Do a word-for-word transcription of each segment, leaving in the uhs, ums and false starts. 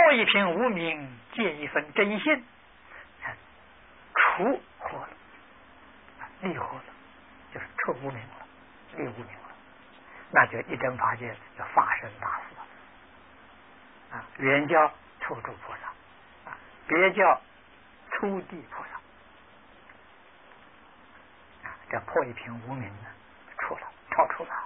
破一品无明，见一分真心，除惑了，离惑了，就是除无明了，离无明了，那就一真法界就发生大事啊！原叫初住菩萨，啊，别叫初地菩萨，啊，这破一品无明呢，出了，超出了。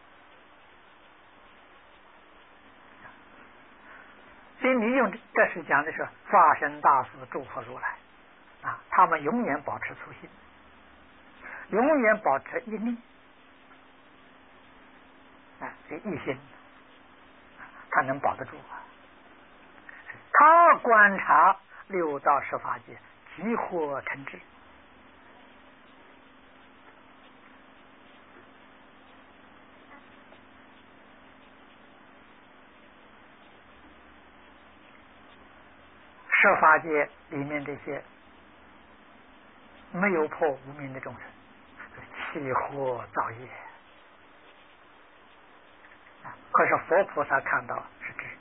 所以你用这是讲的是化身大士诸佛如来啊，他们永远保持初心，永远保持一念啊，这一心，他能保得住啊。他观察六道十法界，即惑成智。十法界里面这些没有破无明的众生，起惑造业啊！可是佛菩萨看到是智，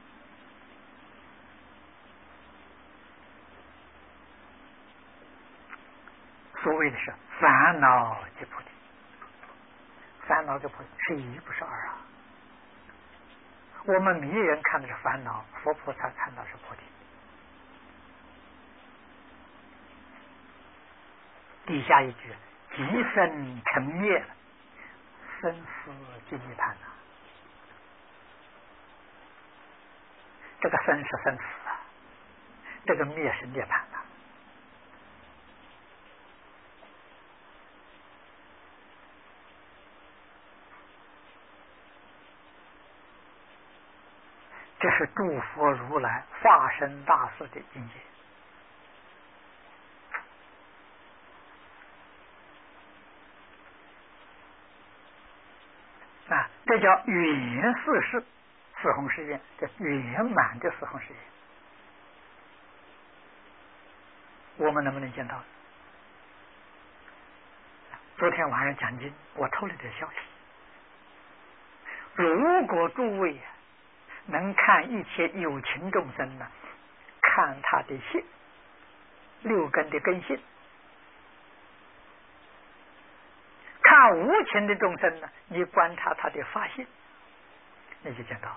所谓的是烦恼即菩提，烦恼跟菩提是一不是二啊！我们迷人看的是烦恼，佛菩萨看到是菩提。底下一句，即生成灭了，生死即涅槃啊！这个生是生死啊，这个灭是涅槃啊。这是诸佛如来化身大士的境界。啊，这叫圆四事，四弘誓愿，这圆满的四弘誓愿，我们能不能见到？昨天晚上讲经，我透了点消息。如果诸位能看一切有情众生呢，看他的性，六根的根性。看无情的众生呢，你观察他的发性，你就见到了。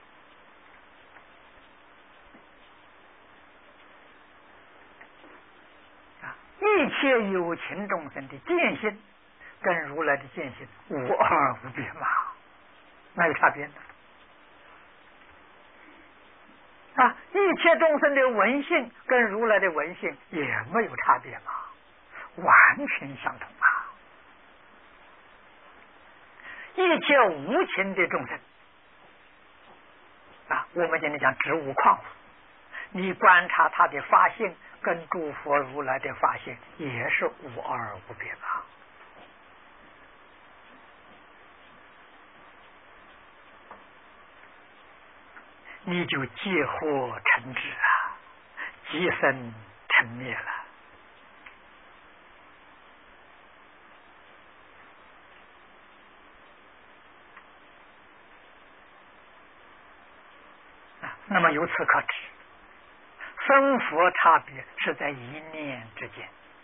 啊，一切有情众生的见性，跟如来的见性无二无别嘛，哪有差别呢？啊，一切众生的闻性跟如来的闻性也没有差别嘛，完全相同啊。一切无情的众生啊，我们今天讲植物矿物，你观察它的发性跟诸佛如来的发性也是无二无别吧？你就借惑成智啊，即生成灭了。那么由此可知，生佛差别是在一念之间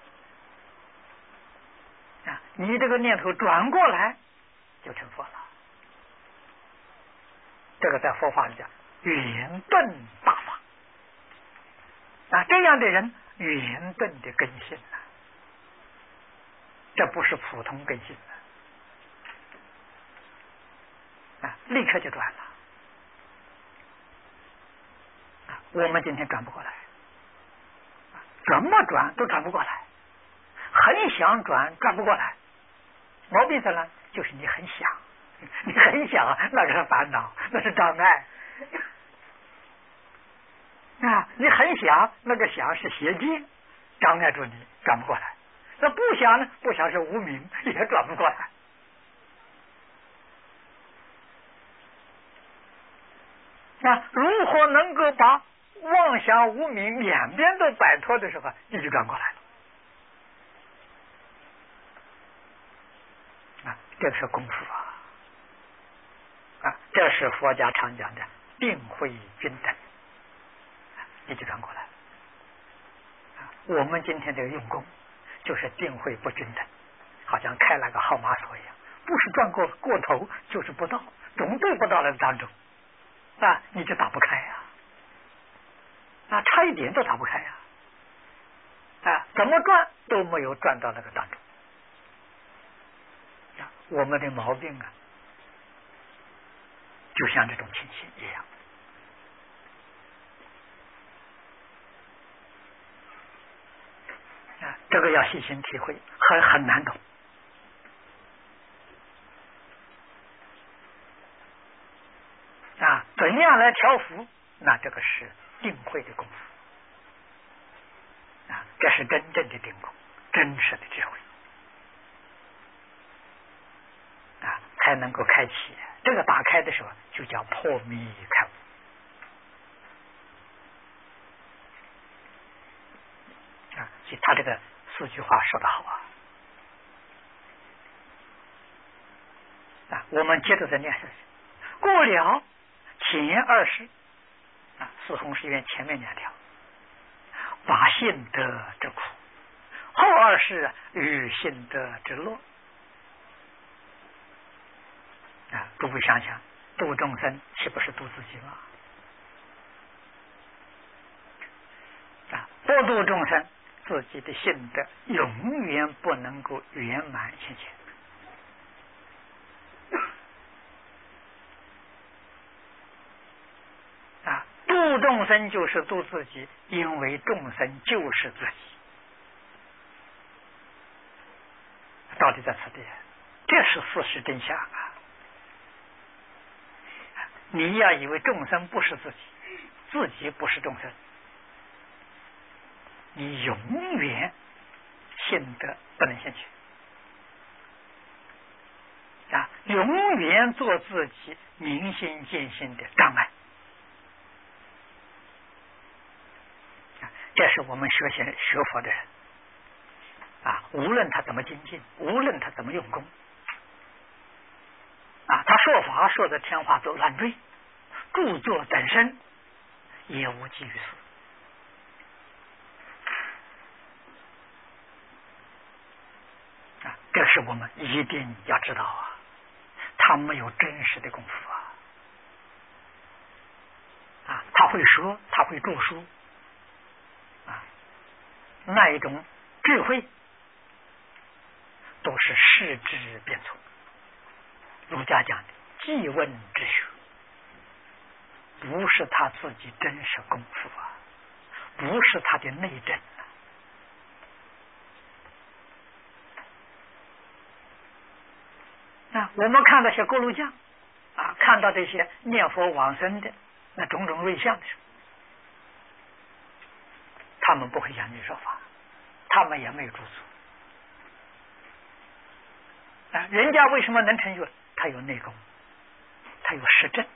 啊！你这个念头转过来，就成佛了。这个在佛法里讲圆顿大法啊，这样的人圆顿的根性啊，这不是普通根性啊，立刻就转了。我们今天转不过来，怎么转都转不过来，很想转转不过来，毛病在哪？就是你很想，你很想，那个是烦恼，那是障碍啊！你很想，那个想是邪见，障碍住你转不过来。那不想呢？不想是无明，也转不过来。那如何能够把妄想无明两边都摆脱的时候，你就转过来了啊！这个是功夫啊！啊，这是佛家常讲的定慧均等你就转过来了。我们今天这个用功，就是定慧不均等，好像开了个号码锁一样，不是转过过头，就是不到，总对不到了当中，啊，你就打不开呀、啊，啊，差一点都打不开呀、啊，啊，怎么转都没有转到那个当中。啊，我们的毛病啊，就像这种情形一样。啊，这个要细心体会，很很难懂。啊，怎样来调伏？那这个是定慧的功夫。啊，这是真正的定功，真实的智慧。啊，才能够开启。这个打开的时候，就叫破迷开悟。啊，所以他这个四句话说得好啊！啊，我们接着再念下去。过了前二世啊，四弘誓愿前面两条，把信德之苦；后二世与信德之乐。啊，诸位想想，度众生岂不是度自己吗？啊，不度众生，自己的性德永远不能够圆满现前。啊，度众生就是度自己，因为众生就是自己。道理在此地，这是事实真相啊！你要以为众生不是自己，自己不是众生，你永远性德不能现前啊！永远做自己明心见性的障碍啊！这是我们学学学佛的人啊，无论他怎么精进，无论他怎么用功啊，他说法说的天花都乱坠，著作等身也无济于事啊！这是我们一定要知道啊，他没有真实的功夫啊！啊，他会说，他会著书啊，那一种智慧都是视之变错。儒家讲的记问之学，不是他自己真实功夫啊，不是他的内证啊。啊，我们看到些锅炉匠啊，看到这些念佛往生的那种种瑞相的时候，他们不会讲经说法，他们也没有著作啊。人家为什么能成就？他有内功，他有实证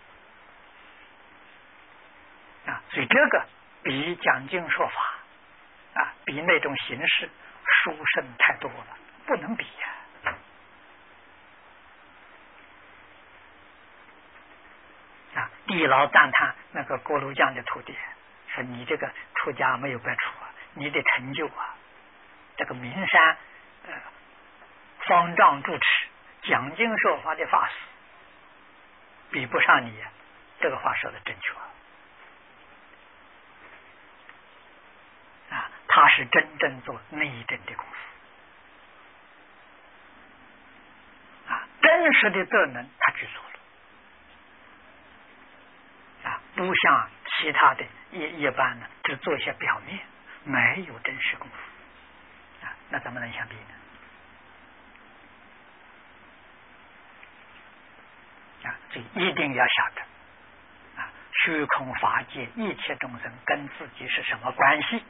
啊，所以这个比讲经说法啊，比那种形式殊胜太多了，不能比呀、啊！啊，地老赞叹那个锅炉匠的徒弟，说你这个出家没有白出啊，你的成就啊，这个名山呃方丈住持讲经说法的法师，比不上你。这个话说的正确啊，他是真正做内证的功夫啊，真实的德能他去做了啊，不像其他的一一般呢，只做一些表面，没有真实功夫啊，那怎么能相比呢？啊，所以一定要晓得啊，虚空法界一切众生跟自己是什么关系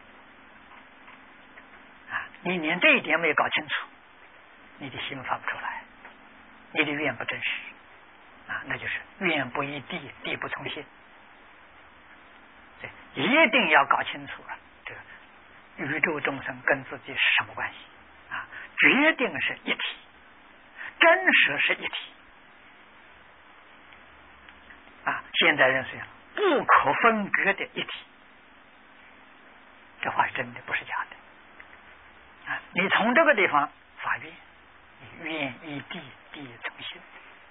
啊？你连这一点没有搞清楚，你的心发不出来，你的愿不真实啊，那就是愿不依地，地不从心。对，一定要搞清楚了，这个宇宙众生跟自己是什么关系啊？决定是一体，真实是一体。啊，现代人是不可分割的一体这话是真的，不是假的啊！你从这个地方发愿，你愿依地，地从心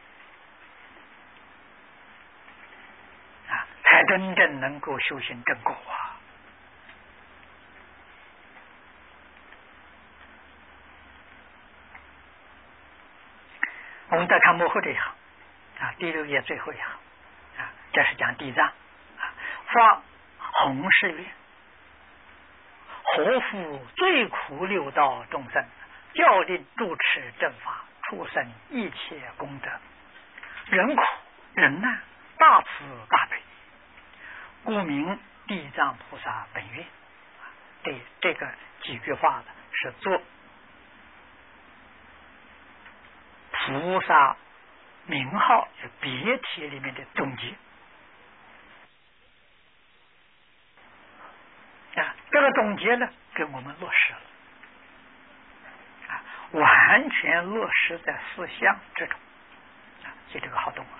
啊，才真正能够修行正果啊！我们再看幕后这一行啊，第六页最后一行啊，这是讲地藏啊，发弘誓愿，何复最苦六道众生，教令住持正法，出生一切功德，人苦人难，大慈大悲，故名地藏菩萨本愿。对这个几句话的是做菩萨名号别题里面的总结啊，这个总结呢，给我们落实了啊，完全落实在四相之中啊，所以这个好懂了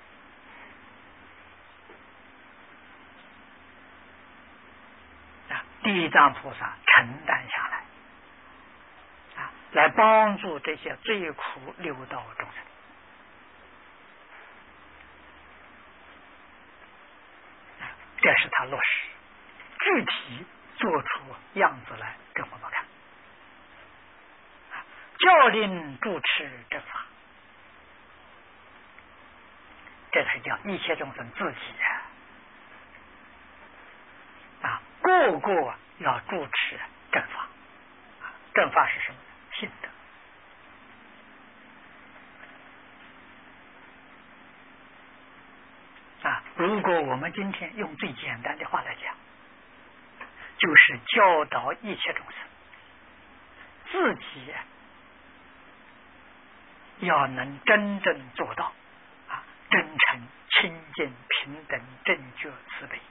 啊，地藏菩萨承担下来啊，来帮助这些最苦六道众生。这是他落实，具体做出样子来给我们看。教令住持正法，这才叫一切众生自己啊，个个要住持正法。正法是什么？信德。啊，如果我们今天用最简单的话来讲，就是教导一切众生，自己要能真正做到啊，真诚、清净、平等、正觉、慈悲。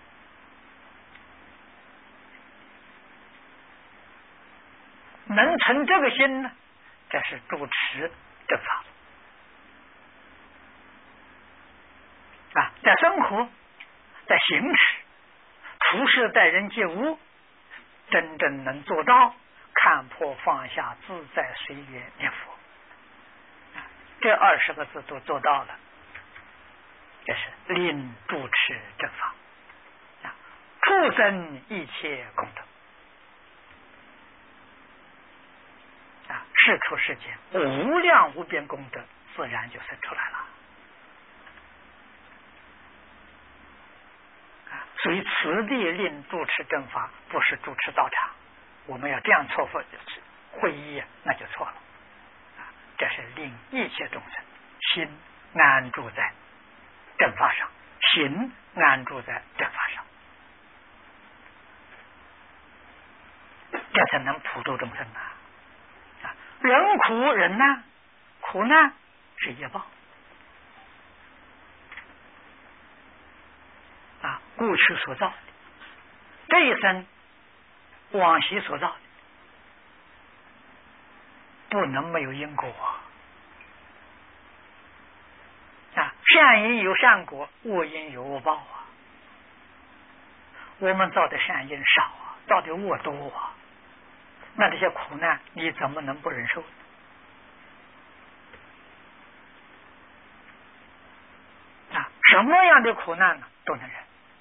能成这个心呢，这是主持正法。啊，在生活，在行持，处事待人接物，真正能做到看破放下、自在随缘念佛，啊，这二十个字都做到了，这是令主持正法，啊，畜生一切功德，啊，世出世间无量无边功德，自然就生出来了。所以此地令主持正法，不是主持道场。我们要这样错会会议，那就错了。这是令一切众生心安住在正法上，心安住在正法上，这才能普度众生啊！人苦人难，苦难是业报。啊，过去所造的，这一生往昔所造的，不能没有因果啊！善因有善果，恶因有恶报啊！我们造的善因少啊，造的恶多啊，那这些苦难你怎么能不忍受？啊，什么样的苦难呢，都能忍。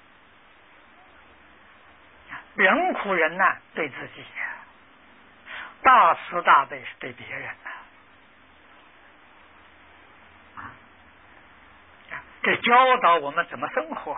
人苦人难对自己，大慈大悲是对别人的，这教导我们怎么生活，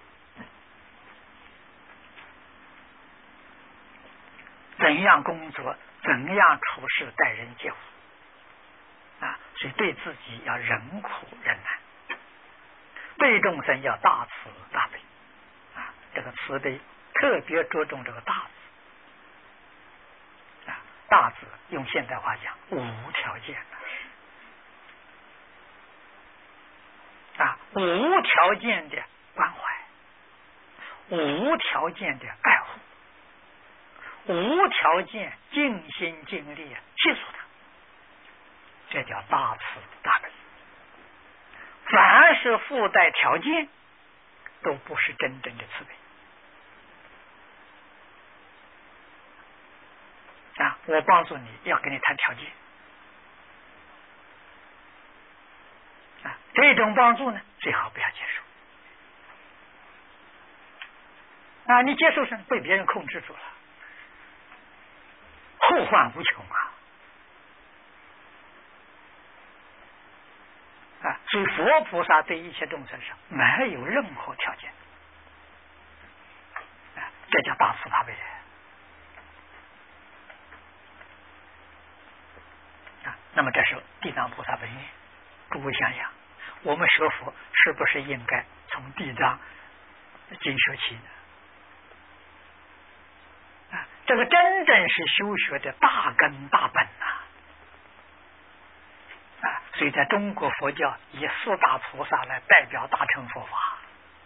怎样工作，怎样处事待人接物啊！所以对自己要人苦人难，对众生要大慈大悲啊！这个慈悲特别着重这个大字啊，大字用现代话讲无条件的啊，无条件的关怀，无条件的爱护，无条件尽心尽力记住它，这叫大慈大悲。凡是附带条件，都不是真正的慈悲。 我帮助你要跟你谈条件啊，这种帮助呢，最好不要接受啊！你接受是被别人控制住了，后患无穷啊！啊，所以佛菩萨对一切众生上没有任何条件啊，这叫大慈大悲啊！那么这是地藏菩萨本愿。诸位想想，我们学佛是不是应该从地藏经学起呢？啊，这个真正是修学的大根大本呐！啊，所以在中国佛教以四大菩萨来代表大乘佛法，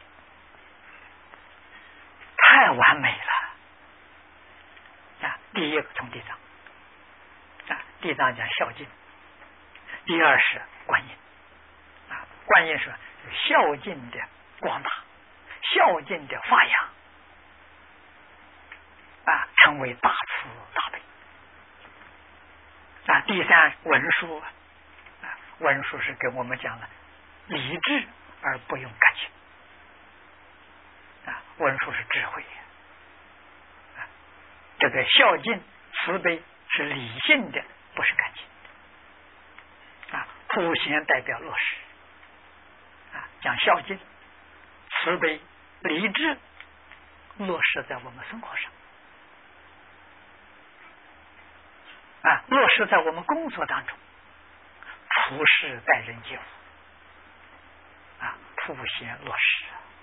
太完美了啊！第一个从地藏啊，地藏讲孝敬；第二是观音啊，观音是孝敬的广大，孝敬的发扬啊，成为大慈大悲啊。第三文殊啊，文殊是给我们讲了理智而不用感情啊，文殊是智慧啊。这个孝敬慈悲是理性的，不是感情啊。普贤代表落实啊，讲孝敬、慈悲、理智落实在我们生活上啊，落实在我们工作当中，处事待人接物啊，普贤落实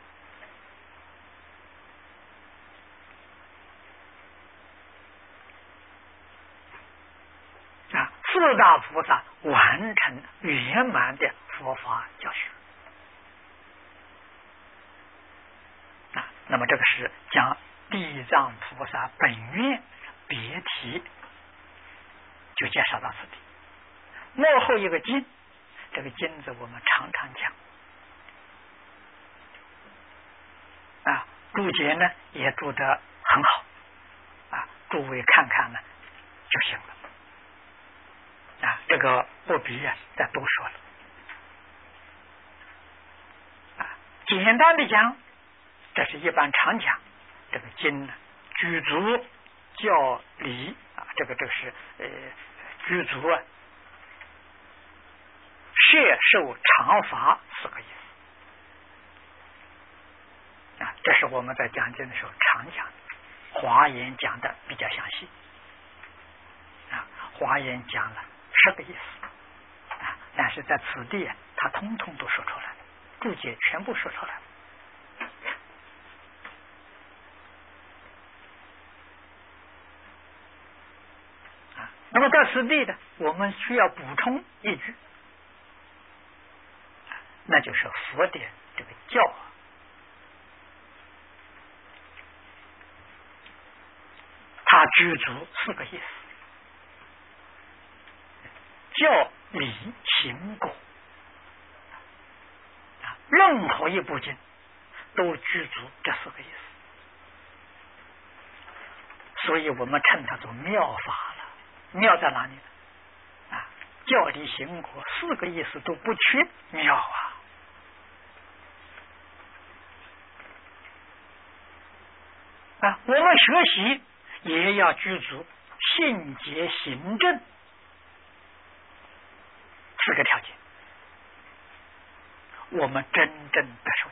啊，四大菩萨完成圆满的佛法教学啊。那么这个是讲地藏菩萨本愿别题，就介绍到此地。幕后一个经，这个经字我们常常讲啊，注解呢也注得很好啊，诸位看看呢就行了啊，这个不必啊再多说了啊。简单的讲，这是一般常讲这个经呢，具足教理啊，这个这个是呃具足啊。摄受常法四个意思啊，这是我们在讲经的时候常讲的。华严讲的比较详细啊，华严讲了十个意思啊，但是在此地他通通都说出来了，注解全部说出来了啊。那么在此地呢，我们需要补充一句，那就是佛的这个教，它具足四个意思：教、理、行、果啊，任何一部经都具足这四个意思，所以我们称它做妙法了。妙在哪里呢？啊，教、理、行、果四个意思都不缺，妙啊！啊，我们学习也要具足信解行证四个条件，我们真正的受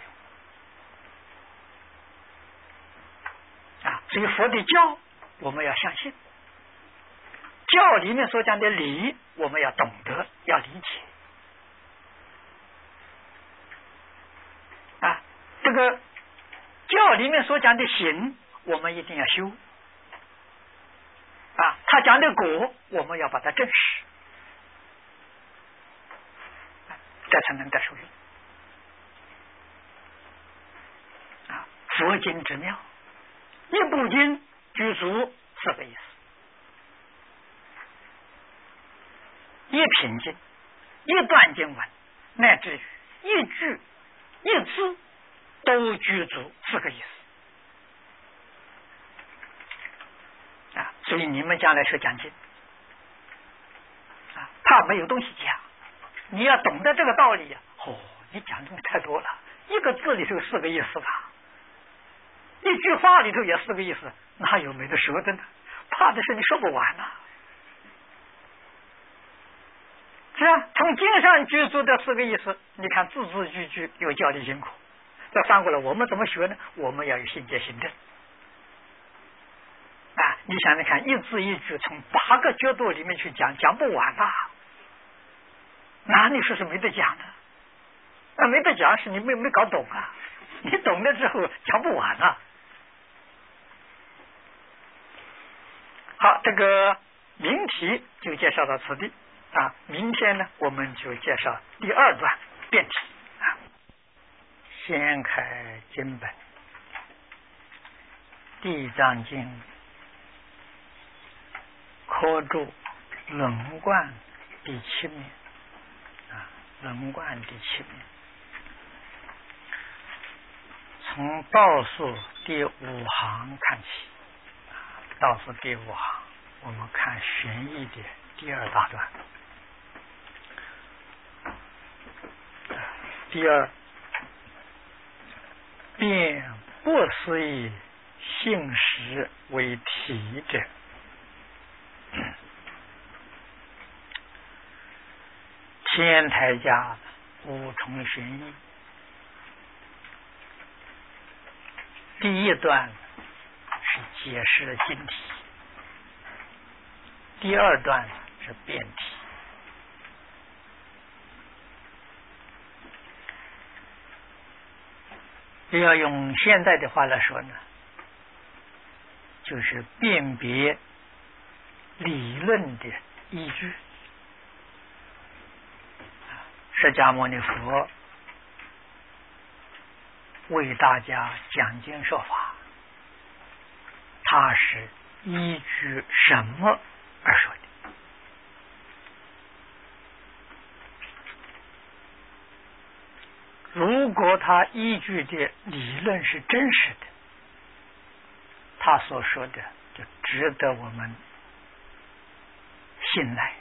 用啊。所以佛的教我们要相信，教里面所讲的理我们要懂得，要理解啊。这个教里面所讲的行我们一定要修啊，他讲的果我们要把它证实，这才能得受用啊。佛经之妙，一部经具足四个意思，一品经、一段经文，乃至于一句一字都具足四个意思啊。所以你们将来学讲经怕没有东西讲。你要懂得这个道理呀、啊，哦，你讲的东西太多了，一个字里头有四个意思吧，一句话里头也四个意思，哪有没得说的呢？怕的是你说不完呐、啊。是啊，从经上具足的四个意思，你看字字句句有教的辛苦。再翻过来，我们怎么学呢？我们要有信解行证啊！你想想看，一字一句从八个角度里面去讲，讲不完呐、啊。哪里说是没得讲的？那没得讲是你没没搞懂啊！你懂了之后讲不完啊。好，这个名题就介绍到此地啊。明天呢，我们就介绍第二段辩题啊。先开经本，《地藏经》科注轮贯第七面啊，轮贯第七面，从倒数第五行看起啊，倒数第五行，我们看玄义的第二大段。第二，辩不思议性实为体者，天台家五重玄义。第一段是解释了经题，第二段是辩题。要用现在的话来说呢，就是辨别理论的依据。释迦牟尼佛为大家讲经说法，他是依据什么而说的？如果他依据的理论是真实的，他所说的就值得我们信赖。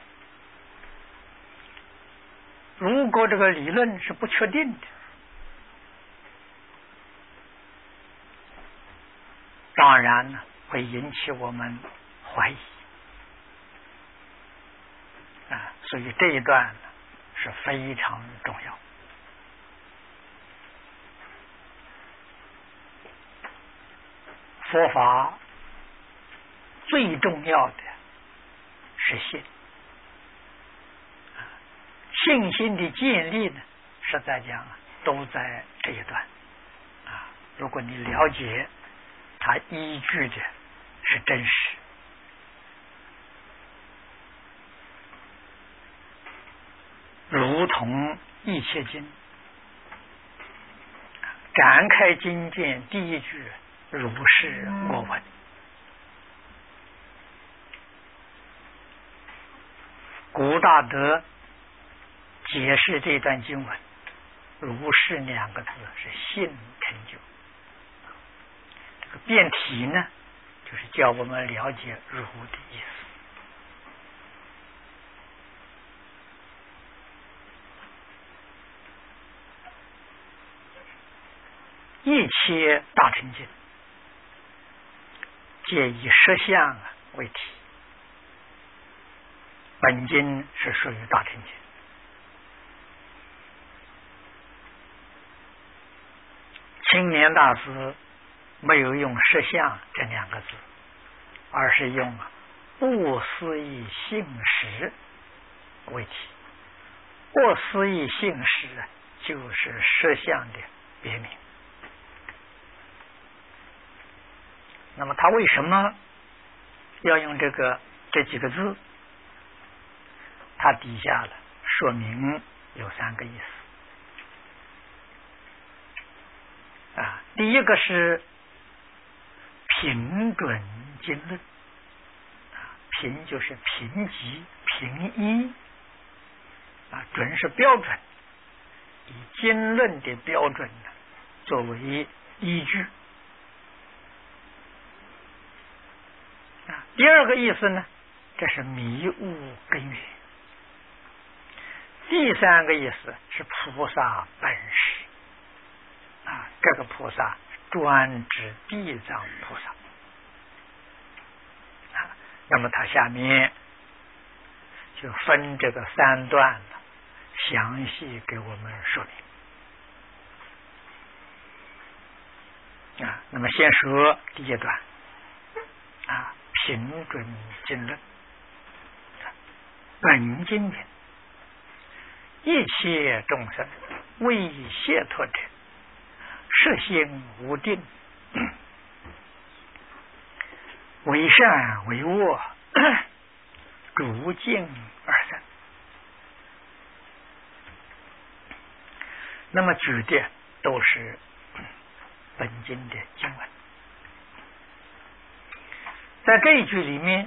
如果这个理论是不确定的，当然呢会引起我们怀疑啊，所以这一段呢是非常重要。佛法最重要的是信，信心的建立呢，实在讲都在这一段啊。如果你了解它依据的是真实，如同一切经展开经卷第一句如是我闻，古大德解释这段经文，如是两个字是信成就。这个辩题呢，就是教我们了解如的意思。一切大乘经皆以实相为题，本经是属于大乘经。青年大师没有用实相这两个字，而是用不思议性实为题。不思议性实就是实相的别名。那么他为什么要用这个这几个字？他底下了说明有三个意思啊。第一个是平准经论，平就是平级平一啊，准是标准，以经论的标准呢作为依据。第二个意思呢，这是迷悟根源第三个意思是菩萨本实啊，这个菩萨专指地藏菩萨啊。那么他下面就分这个三段了，详细给我们说明啊。那么先说第一段啊，平准经论。本经云：一切众生为解脱者，实心无定，为善为恶，逐境而生。那么举的都是本经的经文。在这一句里面，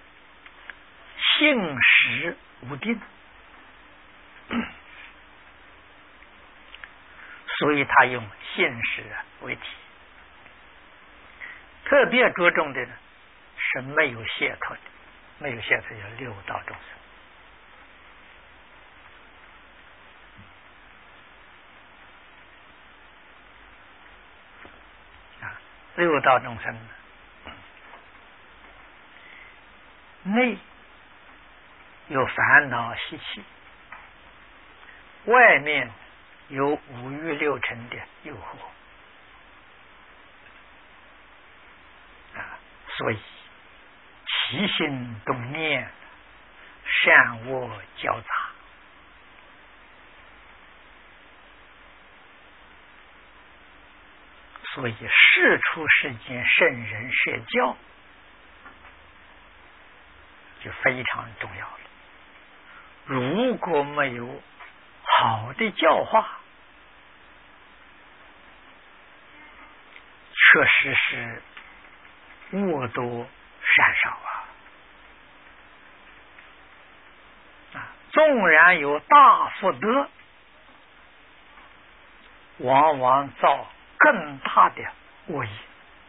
性实无定，所以他用现实为题，特别着重的呢是没有解脱的，没有解脱叫六道众生啊，六道众生呢，内有烦恼习气，外面有五欲六尘的诱惑啊，所以起心动念，善恶交杂，所以世出世间圣人设教就非常重要了。如果没有好的教化，确实是恶多善少啊！啊，纵然有大福德，往往造更大的恶业。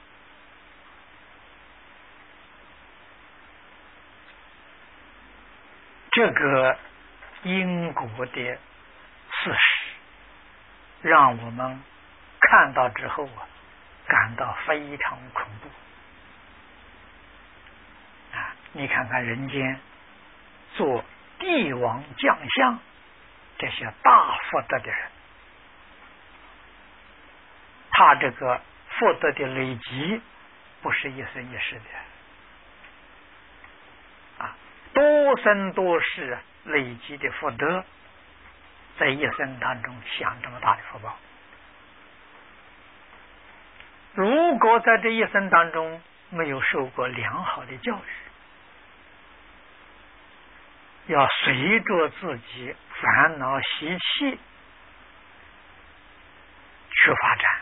这个因果的事实，让我们看到之后啊，感到非常恐怖啊！你看看人间做帝王将相这些大福德的人，他这个福德的累积不是一生一世的啊，多生多世累积的福德，在一生当中享这么大的福报。如果在这一生当中没有受过良好的教育，要随着自己烦恼习气去发展，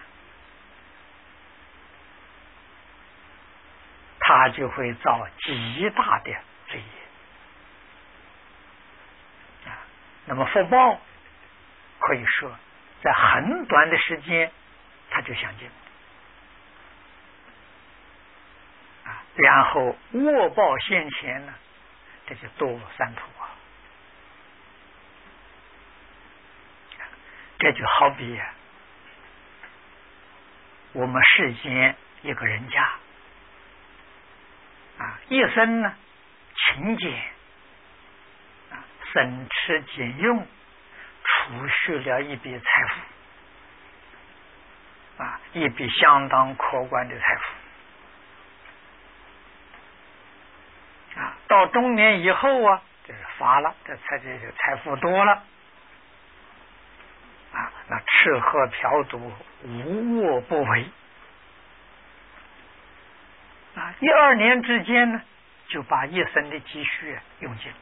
他就会造极大的罪业啊。那么福报可以说在很短的时间他就享尽啊，然后恶报现前呢，这就堕入三途啊。这就好比啊，我们世间一个人家啊，一生呢勤俭啊，省吃俭用，储蓄了一笔财富啊，一笔相当可观的财富啊。到中年以后啊，这是发了，这才这个财富多了啊，那吃喝嫖赌无恶不为啊，一二年之间呢，就把一生的积蓄用尽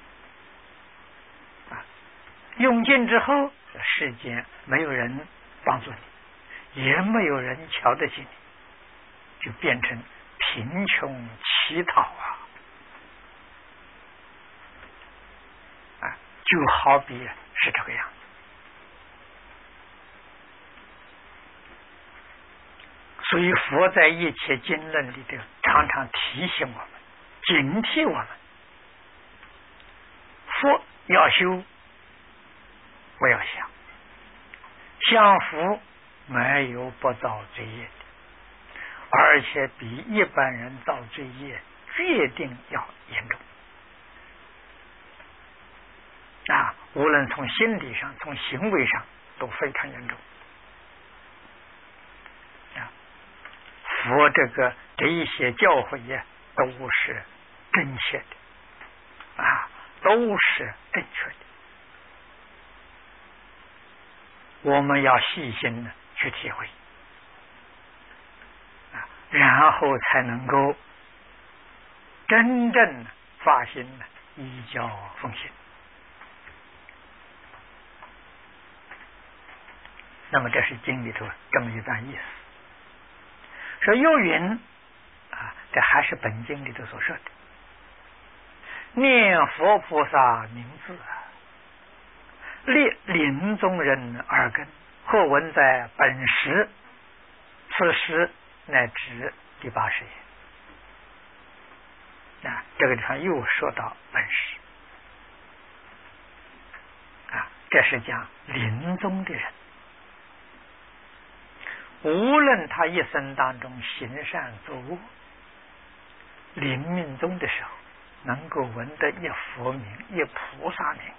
啊，用尽之后，世间没有人帮助你，也没有人瞧得起你，就变成贫穷乞讨啊啊，就好比是这个样子。所以佛在一切经论里头常常提醒我们，警惕我们，佛要修我要想，享福没有不造罪业的，而且比一般人造罪业决定要严重啊！无论从心理上、从行为上都非常严重啊！佛这个这一些教诲呀，都是正确的啊，都是正确的。我们要细心的去体会啊，然后才能够真正发心呢，依教奉行。那么这是经里头这么一段意思。说有云啊，这还是本经里头所说的，念佛菩萨名字啊，列临终人耳根，或闻在本时，此时乃至第八十页。啊，这个地方又说到本时啊，这是讲临终的人，无论他一生当中行善作恶，临命终的时候，能够闻得一佛名、一菩萨名，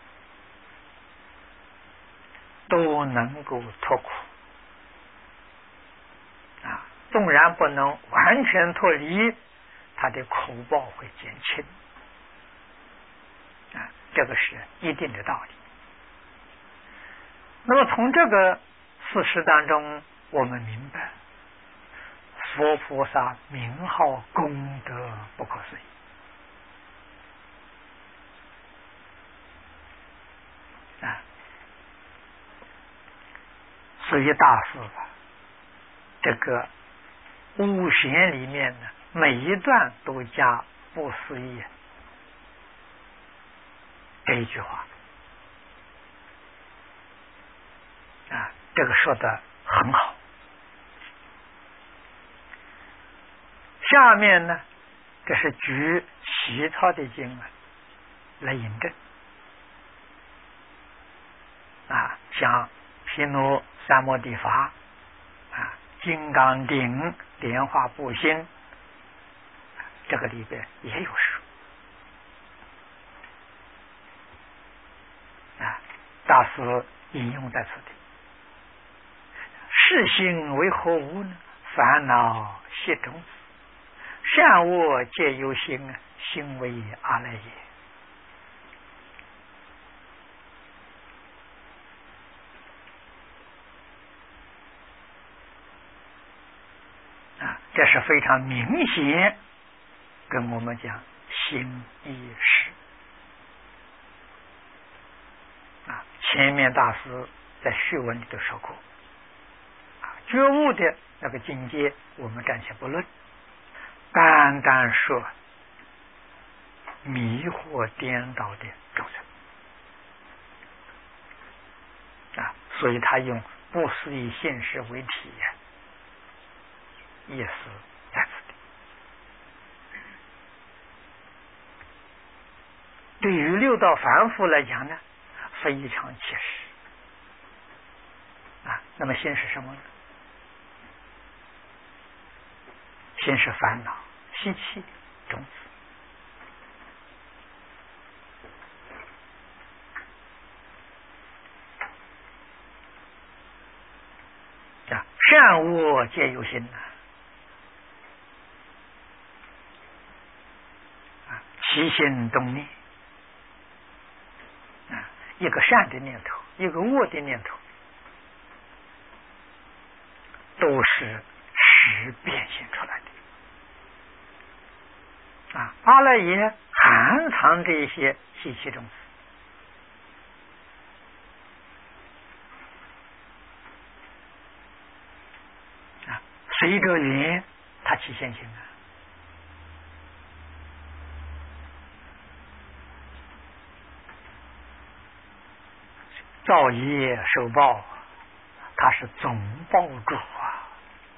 都能够脱苦啊！纵然不能完全脱离，他的苦报会减轻啊，这个是一定的道理。那么从这个事实当中，我们明白佛菩萨名号功德不可思议啊！所以大师啊，这个五贤里面呢，每一段都加不思议这一句话啊，这个说的很好。下面呢，这是举习抄的经啊来引证啊，像毗卢三摩地法啊、金刚顶、莲花布心，这个里边也有说啊，大师引用在此地。世心为何物呢？烦恼系种子，善恶皆由心，心为阿赖耶。啊，这是非常明显跟我们讲心意识啊。前面大师在序文里头说过啊，觉悟的那个境界我们暂且不论，单单说迷惑颠倒的众生啊，所以他用不思议现实为体验，意思在此地。对于六道凡夫来讲呢，非常切实啊。那么心是什么呢？心是烦恼、习气、种子啊，善恶皆由心呐啊，起心动念啊，一个善的念头，一个恶的念头，都是实变现出来的啊。阿赖耶含藏这一些习气种子啊，随着缘它起现行啊。造业受报，它是总报主啊。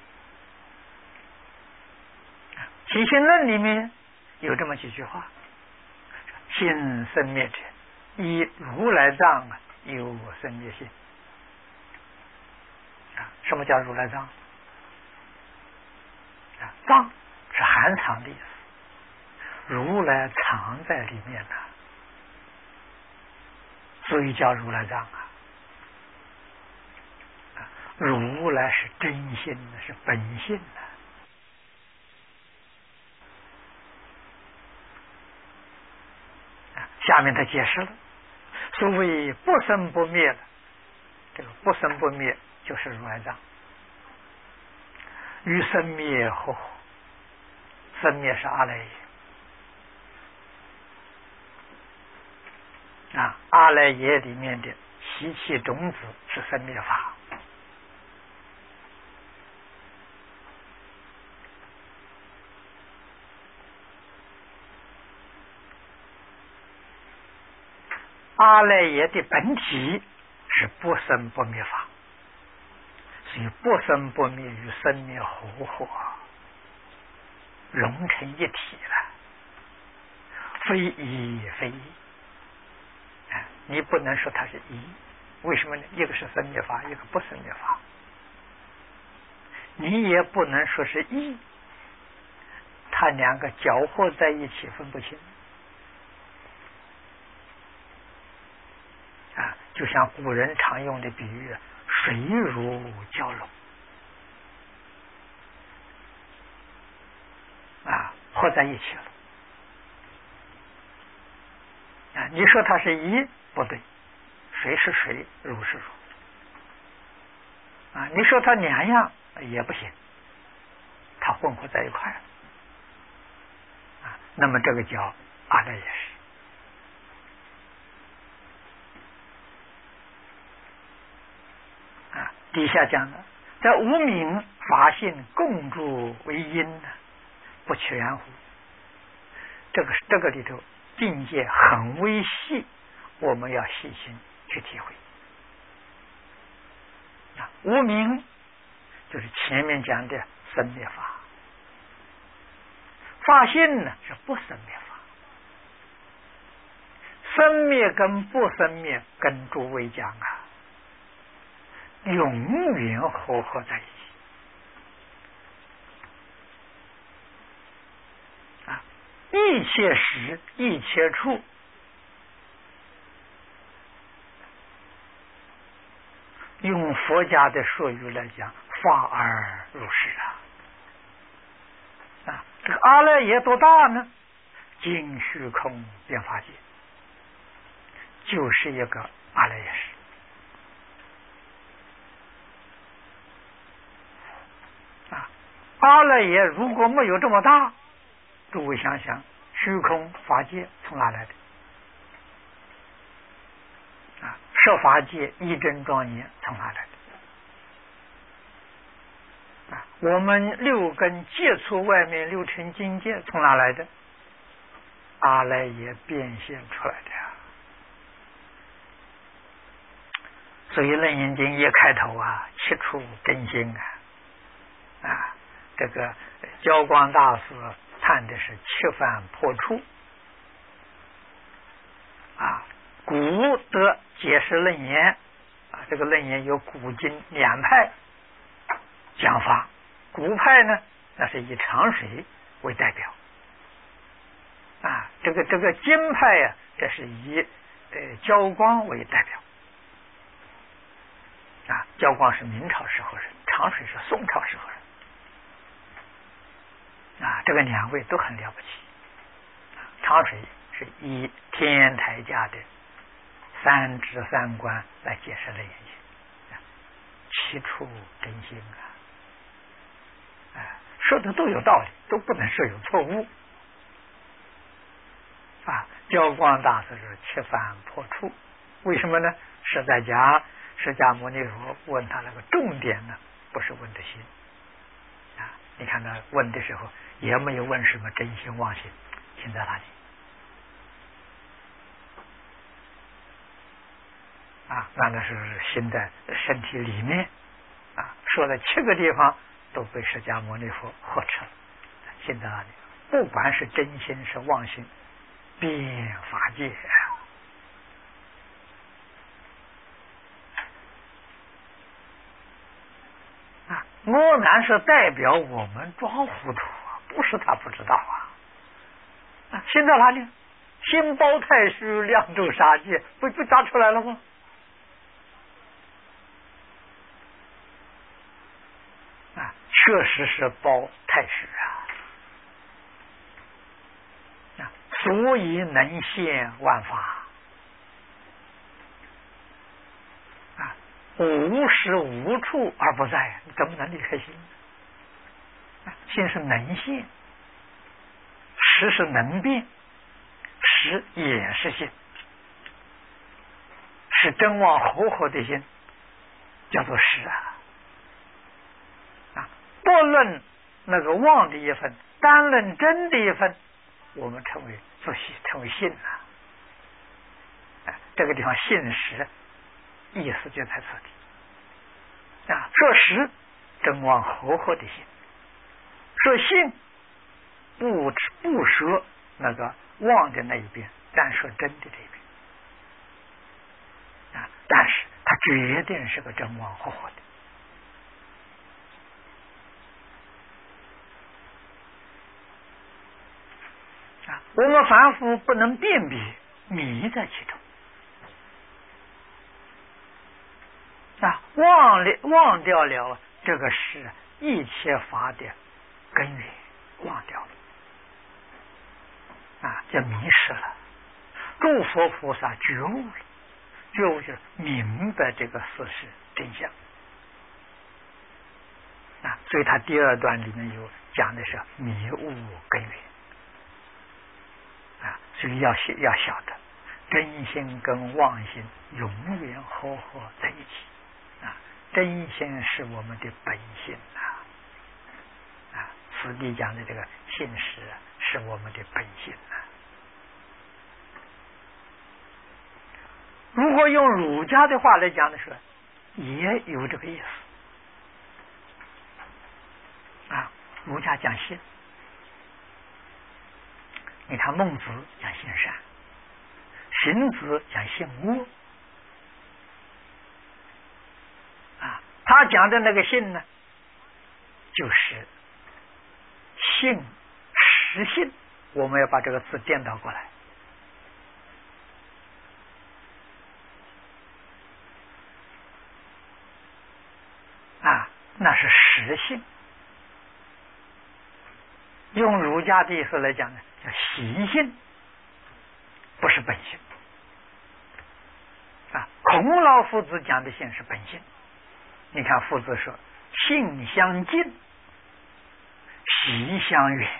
起心论里面有这么几句话：心生灭者，依如来藏有生灭性。啊，什么叫如来藏？啊，藏是含藏的意思，如来藏在里面呢，所以叫如来藏啊。啊，如来是真心的，是本性的。下面他解释了，所谓不生不灭的，这个不生不灭就是如来藏，与生灭合合，生灭是阿赖耶啊，阿赖耶里面的习气种子是生灭法。阿赖耶的本体是不生不灭法，所以不生不灭与生灭合合，融成一体了，非一非一。你不能说它是一，为什么呢？一个是生灭法，一个不生灭法。你也不能说是一，它两个搅和在一起分不清。啊，就像古人常用的比喻，水乳交融，啊，合在一起了。啊，你说它是一，不对，水是水，乳是乳。啊，你说它两样也不行，它混合在一块了。啊，那么这个叫阿赖耶识。啊，底下讲的，在无明法性共住为因呢，不全乎。这个这个里头境界很微细，我们要细心去体会。啊，无明就是前面讲的生灭法，法性呢是不生灭法，生灭跟不生灭跟诸位讲啊，永远合合在一起啊！一切时一切处，用佛家的术语来讲，法而如是啊！啊，这个阿赖耶多大呢？尽虚空遍法界，就是一个阿赖耶识。阿赖耶如果没有这么大，诸位想想，虚空法界从哪来的？啊，设法界一真庄严从哪来的？啊，我们六根接触外面六尘境界从哪来的？阿赖耶变现出来的呀。所以《楞严经》一开头啊，七处真心啊，啊。这个教光大师谈的是七番破处啊，古德解释楞严啊，这个楞严有古今两派讲法，古派呢那是以长水为代表啊，这个这个今派呀、啊，这是以呃教光为代表啊，教光是明朝时候人，长水是宋朝时候人。啊，这个两位都很了不起。长水是以天台家的三智三观来解释楞严经，七处真心啊，啊，说的都有道理，都不能说有错误。啊，教光大师是七番破处，为什么呢？是在讲释迦牟尼佛问他那个重点呢，不是问的心。啊，你看他问的时候。也没有问什么真心妄心，心在哪里？啊，那那是心在身体里面啊。说了七个地方都被释迦牟尼佛呵斥了，心在哪里？不管是真心是妄心，遍法界阿难是代表我们装糊涂啊，不是他不知道啊。啊，心到哪里？心包太虚，量周杀戒，不不抓出来了吗？啊，确实是包太虚啊，啊，所以能现万法。无时无处而不在，你怎么能离开心？心是能现，识是能变，识也是心，是真妄合合的心，叫做识啊！啊，不论那个妄的一分，单论真的一分，我们称为做信，称为信啊！啊，这个地方信识。意思就在这里啊，说实真妄合合的心，说信不不说那个妄的那一边，但说真的这一边啊，但是它决定是个真妄合合的啊，我们凡夫不能辨别，迷在其中。啊，忘了忘掉了这个是一切法的根源，忘掉了啊，就迷失了。诸佛菩萨觉悟了，觉悟就是明白这个事实真相啊，所以他第二段里面有讲的是迷悟根源啊，所以要要晓得真心跟妄心永远合合在一起。真心是我们的本性啊！啊，此地讲的这个信实是我们的本性啊。如果用儒家的话来讲的时候，也有这个意思啊。儒家讲信，你看孟子讲信善，荀子讲信恶。他讲的那个信呢，就是信实信，我们要把这个字颠倒过来啊，那是实信。用儒家的意思来讲呢，叫习信，不是本性啊。孔老夫子讲的信是本性。你看夫子说性相近，习相远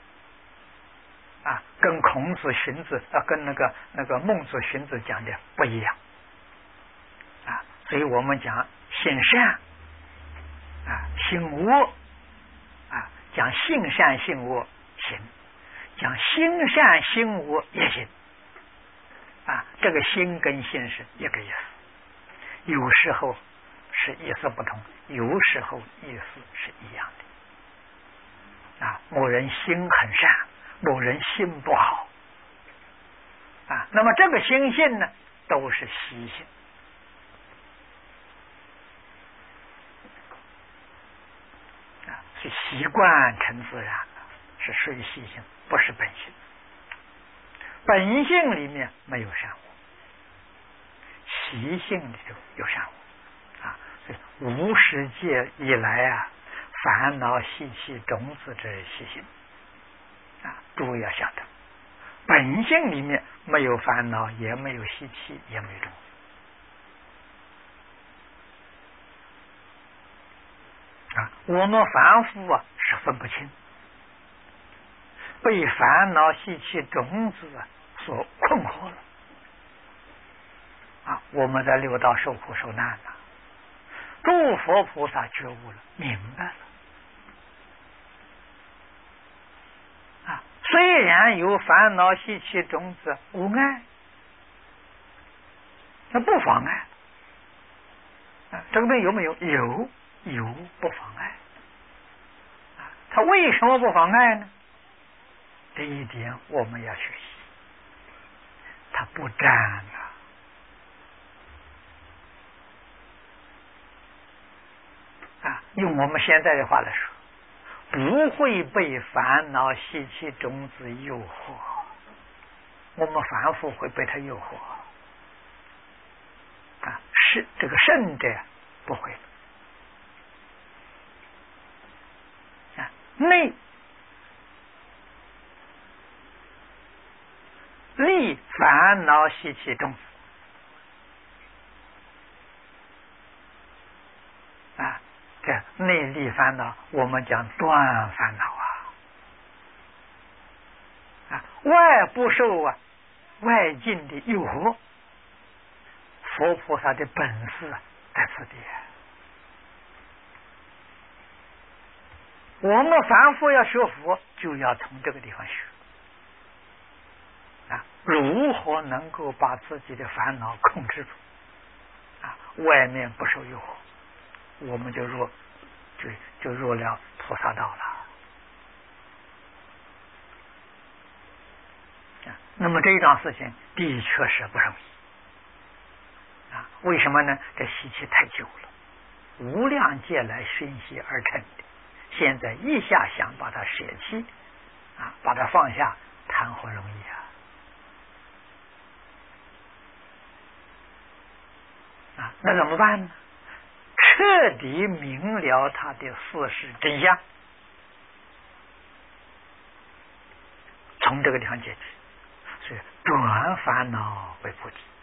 啊，跟孔子荀子啊跟那个那个孟子荀子讲的不一样啊，所以我们讲性善啊性恶啊，讲性善性恶行，讲心善心恶也行啊，这个心跟性是一个意思，有时候是意思不同，有时候意思是一样的啊。某人心很善，某人心不好啊。那么这个心性呢，都是习性啊，是习惯成自然的，是属于习性，不是本性。本性里面没有善恶，习性里头有善恶。无始界以来啊，烦恼习气种子之习性啊，诸位要晓得，本性里面没有烦恼，也没有习气，也没有种子啊。我们凡夫啊是分不清，被烦恼习气种子啊所困惑了啊，我们在六道受苦受难了。诸佛菩萨觉悟了，明白了啊！虽然有烦恼习气种子无碍，那不妨碍啊！这个东西有没有？有，有不妨碍啊！它为什么不妨碍呢？这一点我们要学习，它不沾啊！你用我们现在的话来说，不会被烦恼习气种子诱惑，我们凡夫会被他诱惑啊，是这个圣者不会啊，内立烦恼习气种子啊，这内立烦恼，我们讲断烦恼啊，啊，外不受啊外境的诱惑，佛菩萨的本事在此地。我们凡夫要学佛，就要从这个地方学啊，如何能够把自己的烦恼控制住啊？外面不受诱惑，我们就入就就入了菩萨道了啊。那么这一桩事情的确是不容易啊。为什么呢？这习气太久了，无量劫来熏习而成的，现在一下想把它舍弃啊，把它放下，谈何容易啊！啊，那怎么办呢？彻底明了他的事实真相，从这个地方解决，所以转烦恼为菩提。